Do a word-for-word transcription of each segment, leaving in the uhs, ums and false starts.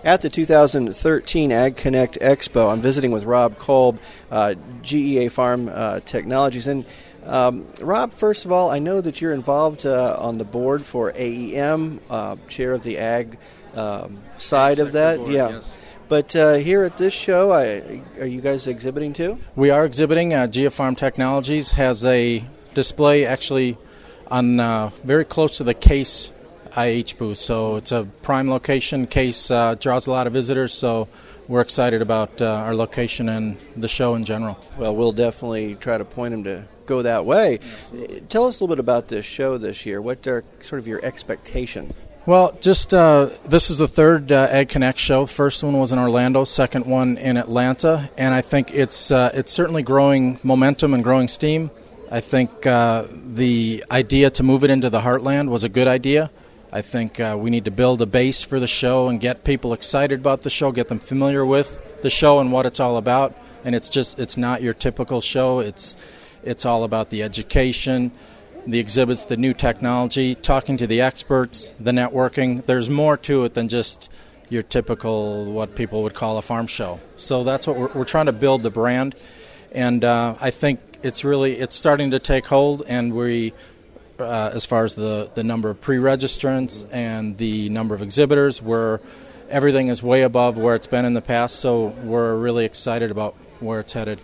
at the two thousand thirteen Ag Connect Expo. I'm visiting with Rob Kolb, uh, G E A Farm uh, Technologies. And um, Rob, first of all, I know that you're involved uh, on the board for A E M, uh, chair of the ag um, side of that. Board, yeah. Yes. But uh, here at this show, I, are you guys exhibiting too? We are exhibiting. Uh, G E A Farm Technologies has a display actually on uh, very close to the Case I H booth. So it's a prime location. Case uh, draws a lot of visitors, so we're excited about uh, our location and the show in general. Well, we'll definitely try to point them to go that way. Absolutely. Tell us a little bit about this show this year. What are sort of your expectations? Well, just uh, this is the third uh, Ag Connect show. First one was in Orlando, second one in Atlanta, and I think it's uh, it's certainly growing momentum and growing steam. I think uh, the idea to move it into the heartland was a good idea. I think uh, we need to build a base for the show and get people excited about the show, get them familiar with the show and what it's all about. And it's just it's not your typical show. It's it's all about the education, the exhibits, the new technology, talking to the experts, the networking. There's more to it than just your typical what people would call a farm show. So that's what we're, we're trying to build the brand, and uh, I think it's really it's starting to take hold. And we, uh, as far as the the number of pre-registrants and the number of exhibitors, we're everything is way above where it's been in the past. So we're really excited about where it's headed.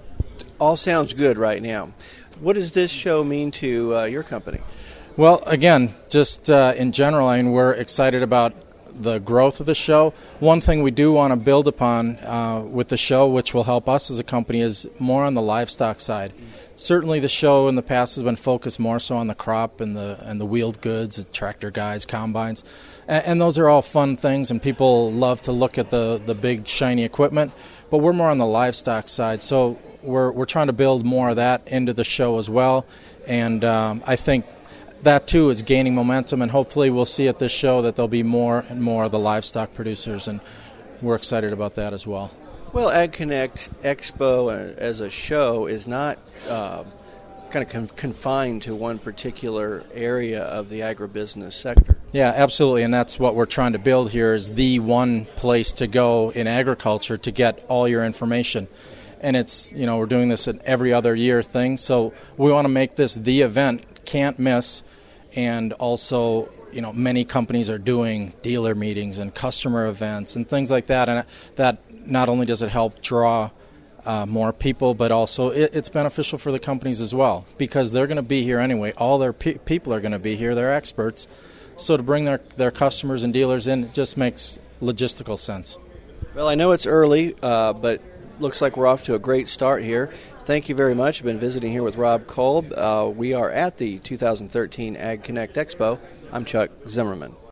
All sounds good right now. What does this show mean to uh, your company? Well, again, just uh, in general, I mean, we're excited about the growth of the show. One thing we do want to build upon uh, with the show, which will help us as a company, is more on the livestock side. Certainly the show in the past has been focused more so on the crop and the and the wheeled goods, the tractor guys, combines, and, and those are all fun things, and people love to look at the, the big, shiny equipment, but we're more on the livestock side, so we're we're trying to build more of that into the show as well, and um, I think that too is gaining momentum, and hopefully we'll see at this show that there'll be more and more of the livestock producers, and we're excited about that as well. Well, Ag Connect Expo uh, as a show is not uh, kind of con- confined to one particular area of the agribusiness sector. Yeah, absolutely, and that's what we're trying to build here is the one place to go in agriculture to get all your information. And it's, you know, we're doing this an every other year thing, so we want to make this the event, can't miss, and also, you know, many companies are doing dealer meetings and customer events and things like that, and that not only does it help draw uh, more people, but also it, it's beneficial for the companies as well, because they're going to be here anyway. All their pe- people are going to be here, they're experts, so to bring their, their customers and dealers in, it just makes logistical sense. Well, I know it's early, uh, but looks like we're off to a great start here. Thank you very much. I've been visiting here with Rob Kolb. Uh, we are at the two thousand thirteen Ag Connect Expo. I'm Chuck Zimmerman.